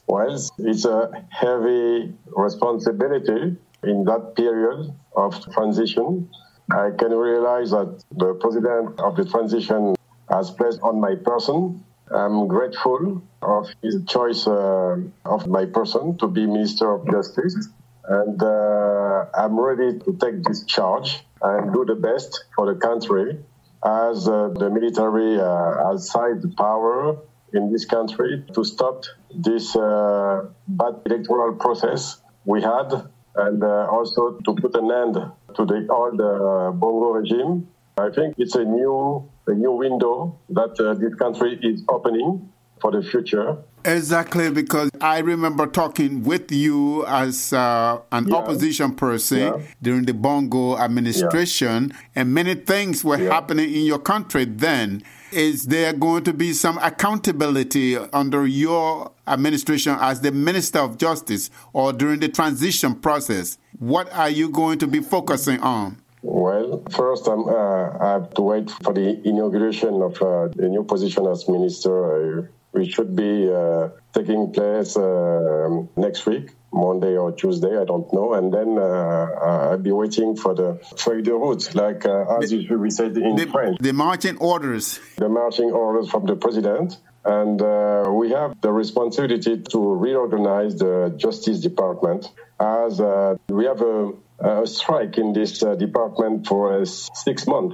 Well, it's a heavy responsibility in that period of transition. I can realize that the president of the transition has placed on my person. I'm grateful of his choice of my person to be Minister of Justice. And I'm ready to take this charge and do the best for the country as the military has seized power in this country to stop this bad electoral process we had and also to put an end to the old Bongo regime. I think it's a new window that this country is opening for the future. Exactly, because I remember talking with you as an opposition person during the Bongo administration, and many things were happening in your country then. Is there going to be some accountability under your administration as the Minister of Justice or during the transition process? What are you going to be focusing on? Well, first, I have to wait for the inauguration of the new position as minister. Which should be taking place next week, Monday or Tuesday, I don't know. And then I'll be waiting for the feuille de route, like as we said in French. The marching orders. The marching orders from the president. And we have the responsibility to reorganize the Justice Department as we have a strike in this department for 6 months.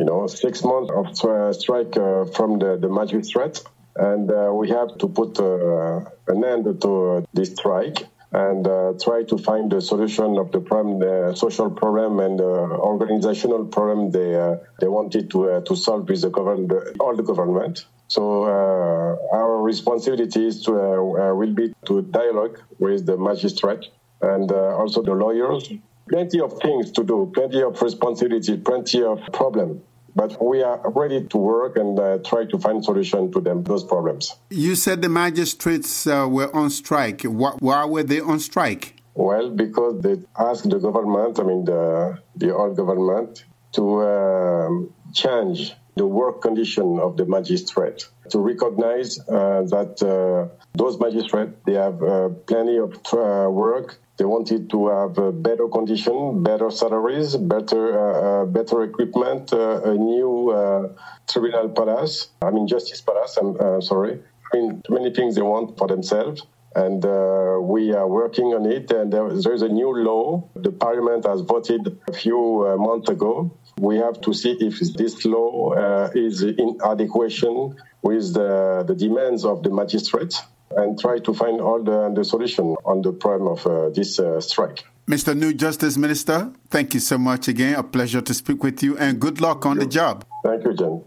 6 months of strike from the magistrates. And we have to put an end to this strike and try to find the solution of the problem, the social problem and the organizational problem they wanted to solve with all the government. So our responsibility will be to dialogue with the magistrate and also the lawyers. Plenty of things to do, plenty of responsibility, plenty of problems. But we are ready to work and try to find solution to those problems. You said the magistrates were on strike. Why were they on strike? Well, because they asked the government, the old government, to change the work condition of the magistrate, to recognize that those magistrates, they have plenty of work. They wanted to have a better condition, better salaries, better equipment, a new tribunal palace, justice palace, many things they want for themselves. And we are working on it. And there's a new law. The parliament has voted a few months ago. We have to see if this law is in adequation with the demands of the magistrates, and try to find all the solution on the problem of this strike. Mr. New Justice Minister, thank you so much again. A pleasure to speak with you and good luck on the job. Thank you, Jen.